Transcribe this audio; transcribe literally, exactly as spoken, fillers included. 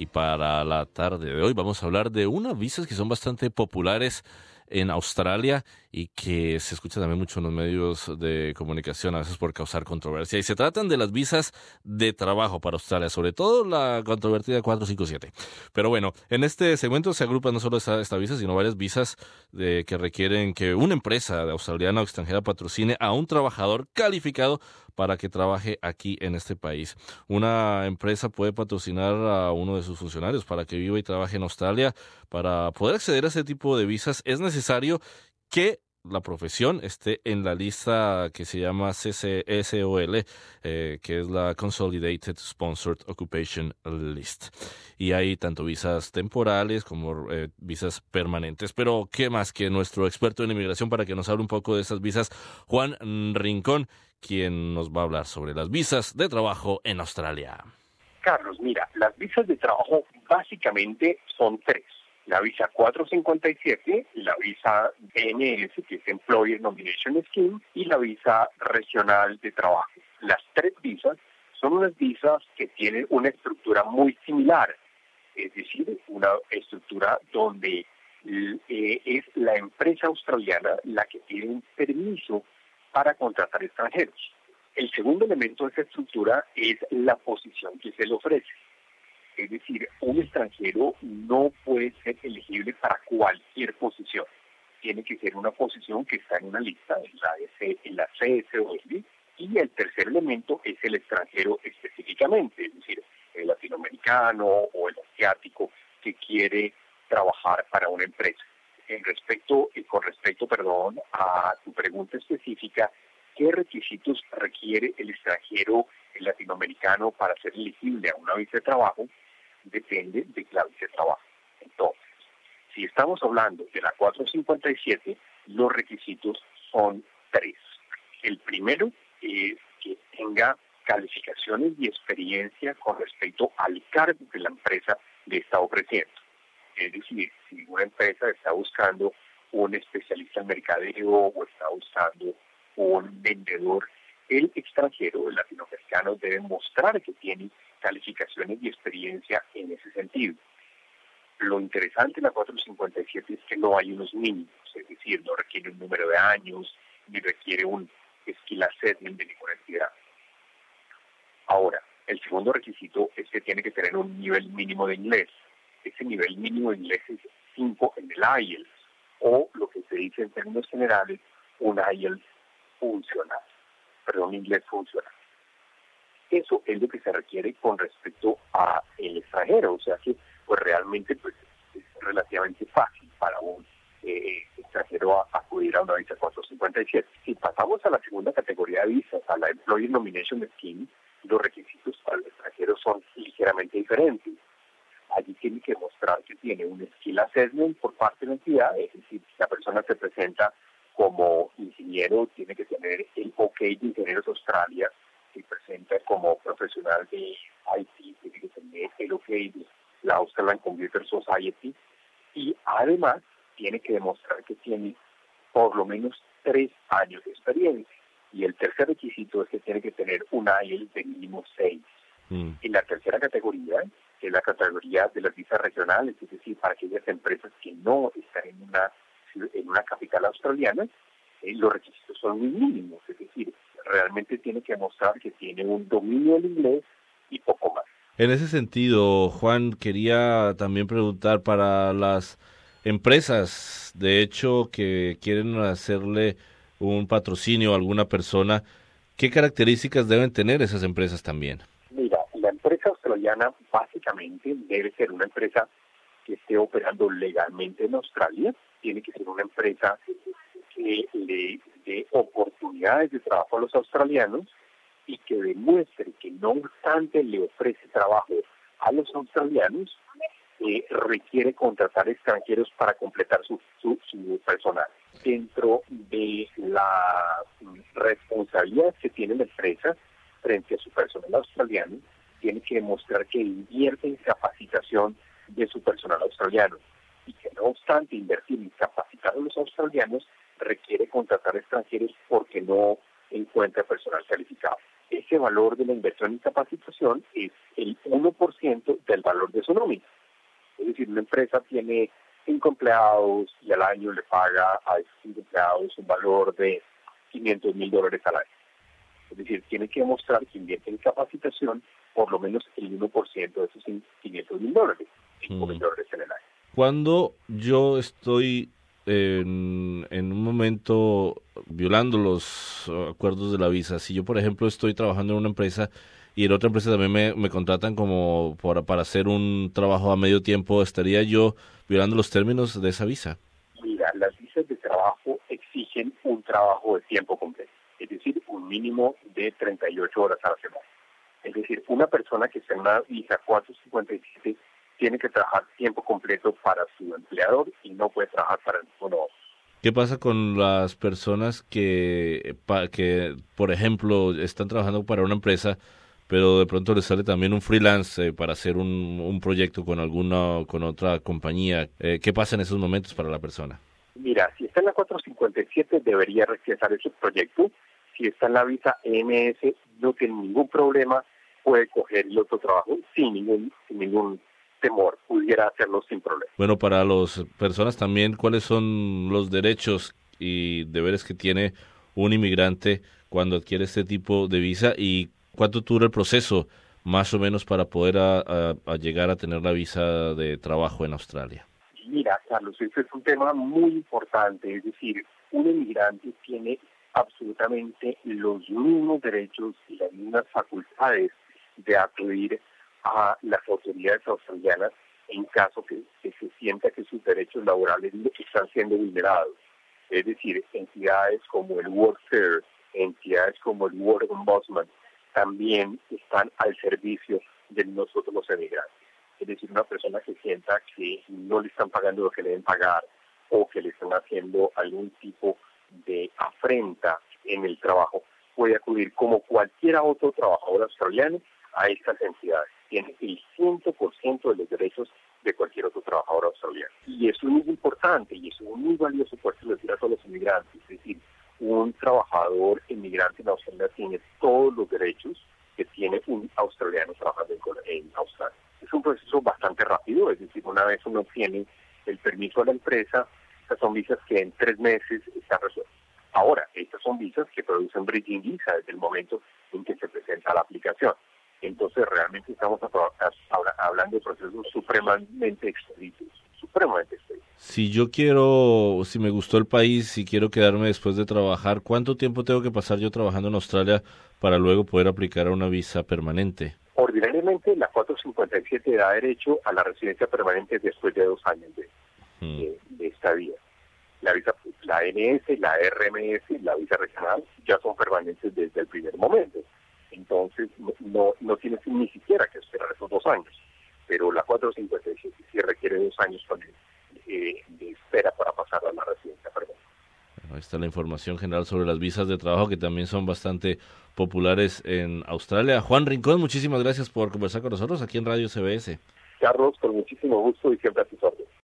para la tarde de hoy vamos a hablar de unas visas que son bastante populares en Australia y que se escucha también mucho en los medios de comunicación, a veces por causar controversia. Y se tratan de las visas de trabajo para Australia, sobre todo la controvertida cuatro cinco siete. Pero bueno, en este segmento se agrupa no solo esta, esta visa, sino varias visas de, que requieren que una empresa australiana o extranjera patrocine a un trabajador calificado para que trabaje aquí en este país. Una empresa puede patrocinar a uno de sus funcionarios para que viva y trabaje en Australia. Para poder acceder a ese tipo de visas es necesario que la profesión esté en la lista que se llama C C S O L, eh, que es la Consolidated Sponsored Occupation List. Y hay tanto visas temporales como eh, visas permanentes. Pero, ¿qué más que nuestro experto en inmigración para que nos hable un poco de esas visas? Juan Rincón, quien nos va a hablar sobre las visas de trabajo en Australia. Carlos, mira, las visas de trabajo básicamente son tres. La visa cuatrocientos cincuenta y siete, la visa N S, que es Employer Nomination Scheme, y la visa regional de trabajo. Las tres visas son unas visas que tienen una estructura muy similar, es decir, una estructura donde eh, es la empresa australiana la que tiene un permiso para contratar extranjeros. El segundo elemento de esa estructura es la posición que se le ofrece. Es decir, un extranjero no puede ser elegible para cualquier posición. Tiene que ser una posición que está en una lista en la, en la C S O L. Y el tercer elemento es el extranjero específicamente, es decir, el latinoamericano o el asiático que quiere trabajar para una empresa. En respecto, con respecto, perdón, a tu pregunta específica, ¿qué requisitos requiere el extranjero, el latinoamericano, para ser elegible a una visa de trabajo? Depende de la visa de trabajo. Entonces, si estamos hablando de la cuatrocientos cincuenta y siete, los requisitos son tres. El primero es que tenga calificaciones y experiencia con respecto al cargo que la empresa le está ofreciendo. Es decir, si una empresa está buscando un especialista en mercadeo o está buscando un vendedor, el extranjero, el latinoamericano, debe mostrar que tiene calificaciones y experiencia en ese sentido. Lo interesante de la cuatrocientos cincuenta y siete es que no hay unos mínimos, es decir, no requiere un número de años, ni requiere un skill assessment de ninguna entidad. Ahora, el segundo requisito es que tiene que tener un nivel mínimo de inglés. Ese nivel mínimo de inglés es cinco en el I E L T S, o lo que se dice en términos generales, un I E L T S funcional, perdón, inglés funcional. Eso es lo que se requiere con respecto a el extranjero, o sea que pues realmente pues es relativamente fácil para un eh, extranjero a, acudir a una visa cuatrocientos cincuenta y siete. Si pasamos a la segunda categoría de visas, a la Employer Nomination Scheme, los requisitos para el extranjero son ligeramente diferentes. Allí tiene que mostrar que tiene un skill assessment por parte de la entidad, es decir, si la persona se presenta como ingeniero, tiene que tener el OK de Ingenieros Australia. Si presenta como profesional de I T, tiene que tener el OK de la Australian Computer Society, y además tiene que demostrar que tiene por lo menos tres años de experiencia. Y el tercer requisito es que tiene que tener un I E L T S de mínimo seis. Mm. En la tercera categoría, que es la categoría de las visas regionales, es decir, para aquellas empresas que no están en una, en una capital australiana, eh, los requisitos son muy mínimos, es decir, realmente tiene que mostrar que tiene un dominio del inglés y poco más. En ese sentido, Juan, quería también preguntar para las empresas, de hecho, que quieren hacerle un patrocinio a alguna persona, ¿qué características deben tener esas empresas también? Mira, la empresa australiana básicamente debe ser una empresa que esté operando legalmente en Australia, tiene que ser una empresa que le dé oportunidades de trabajo a los australianos y que demuestre que no obstante le ofrece trabajo a los australianos, eh, requiere contratar extranjeros para completar su, su, su personal. Dentro de la responsabilidad que tiene la empresa frente a su personal australiano, tiene que demostrar que invierte en capacitación de su personal australiano y que no obstante invertir en capacitar a los australianos, requiere contratar extranjeros porque no encuentra personal calificado. Ese ese valor de la inversión en capacitación es el uno por ciento del valor de su nómina. Es decir, una empresa tiene cinco empleados y al año le paga a esos cinco empleados un valor de quinientos mil dólares al año. Es decir, tiene que demostrar que invierte en capacitación por lo menos el uno por ciento de esos quinientos mil dólares, cinco mil dólares en el año. Cuando yo estoy en, en un momento violando los acuerdos de la visa, si yo, por ejemplo, estoy trabajando en una empresa y en otra empresa también me, me contratan como para, para hacer un trabajo a medio tiempo, ¿estaría yo violando los términos de esa visa? Mira, las visas de trabajo exigen un trabajo de tiempo completo, es decir, un mínimo de treinta y ocho horas a la semana. Es decir, una persona que está en una visa cuatrocientos cincuenta y siete tiene que trabajar tiempo completo para su empleador y no puede trabajar para ninguno otro. ¿Qué pasa con las personas que, pa, que, por ejemplo, están trabajando para una empresa, pero de pronto les sale también un freelance eh, para hacer un, un proyecto con alguna, con otra compañía? Eh, ¿Qué pasa en esos momentos para la persona? Mira, si está en la cuatrocientos cincuenta y siete debería rechazar ese proyecto. Si está en la visa E M S no tiene ningún problema, puede coger el otro trabajo sin ningún, sin ningún temor, pudiera hacerlo sin problema. Bueno, para las personas también, ¿cuáles son los derechos y deberes que tiene un inmigrante cuando adquiere este tipo de visa y cuánto dura el proceso más o menos para poder a, a, a llegar a tener la visa de trabajo en Australia? Mira, Carlos, este es un tema muy importante, es decir, un inmigrante tiene absolutamente los mismos derechos y las mismas facultades de acudir a las autoridades australianas en caso que, que se sienta que sus derechos laborales están siendo vulnerados. Es decir, entidades como el Workfare, entidades como el Work Ombudsman, también están al servicio de nosotros los emigrantes. Es decir, una persona que sienta que no le están pagando lo que le deben pagar o que le están haciendo algún tipo de afrenta en el trabajo, puede acudir como cualquier otro trabajador australiano a estas entidades. Tiene el cien por ciento de los derechos de cualquier otro trabajador australiano. Y eso es muy importante y eso es muy valioso por decir a todos los inmigrantes. Es decir, un trabajador inmigrante en Australia tiene todos los derechos que tiene un australiano trabajando en, en Australia. Es un proceso bastante rápido, es decir, una vez uno obtiene el permiso de la empresa, estas son visas que en tres meses están resueltas. Ahora, estas son visas que producen bridging visa desde el momento en que se presenta la aplicación. Entonces, realmente estamos hablando de procesos supremamente expeditos, supremamente expeditos. Si yo quiero, si me gustó el país, si quiero quedarme después de trabajar, ¿cuánto tiempo tengo que pasar yo trabajando en Australia para luego poder aplicar a una visa permanente? Ordinariamente, la cuatrocientos cincuenta y siete da derecho a la residencia permanente después de dos años de, hmm. de, de estadía. La visa, la N S, la R M S, la visa regional ya son permanentes desde el primer momento. Entonces, no, no, no tienes ni siquiera que esperar esos dos años. Pero la cuatrocientos cincuenta y siete sí requiere dos años de, de espera para pasar a la residencia permanente. Ahí está la información general sobre las visas de trabajo que también son bastante populares en Australia. Juan Rincón, muchísimas gracias por conversar con nosotros aquí en Radio C B S. Carlos, con muchísimo gusto y siempre a tus órdenes.